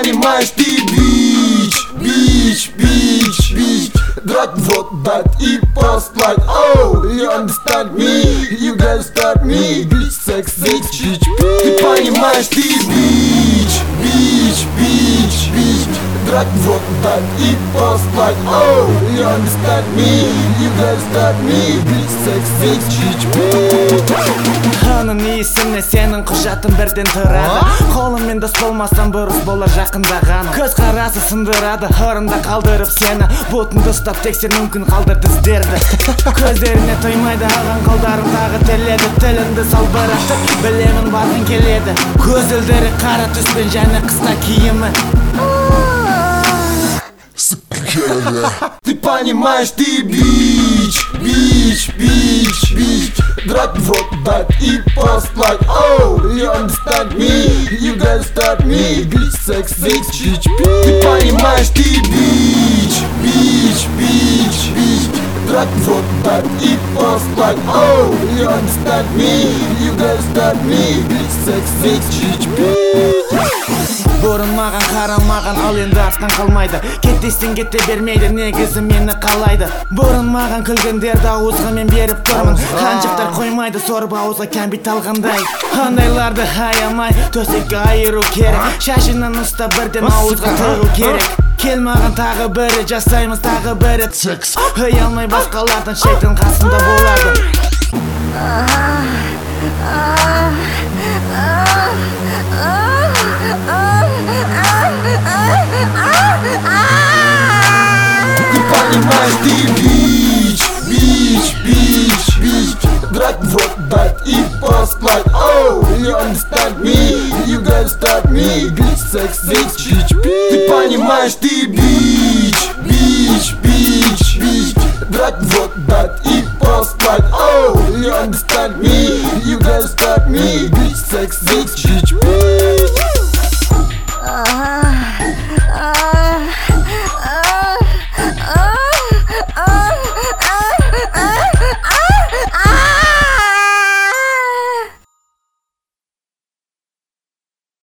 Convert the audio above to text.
понимаешь, ты bitch. Драть вот дать и послать. Oh, you understand me, you gotta start me. Bitch, sex, bitch. Ты понимаешь, ты bitch. Драть вот дать и послать. Oh, you understand me, you gotta start me. Bitch, sex, bitch. Оның есімне сенің құжатың бірден тұрады. Қолыңмен дос болмастан бұрыс болар жақындаған. Көз қарасы сындырады, ырында қалдырып сені. Ботыңды ұстап тексер, мүмкін қалдырды іздерді. Көздеріне тоймайды аған қолдарың тағы теледі. Тіліңді салбыратып, білемін барғың келеді. Көзілдері қара түспен және қысқа киімі. Ты понимаешь, ты bitch. Драть вот дать и послать. Oh, you understand me, you gotta start me. Bitch, sex, bitch. Ты понимаешь, ты bitch. Драть вот дать и послать. Oh, you understand me, you gotta start me. Bitch, sex, bitch. Бұрын маған қарамаған, ал енді артқан қалмайды. Кеттесін кете бермейді, негізі мені қалайды. Бұрын маған күлгендерді ауызға мен беріп тұрмын. Қаншықтар қоймайды, сорып ауызға кәмбит алғандай. Андайларды аямай, төсекке айыру керек. Шашынан ұстап бірден ауызға тығу керек. Кел маған тағы бірі, жасаймыз тағы бірі. Ұялмай басқалардан шайтан қасында болады. Ты понимаешь, ты bitch. Драть вот дать и послать. Oh, you understand me, you gotta start me. Bitch, sex, bitch. Ты понимаешь, ты bitch. Драть вот дать и послать. Oh, you understand me, you gotta start me. Bitch, sex, bitch.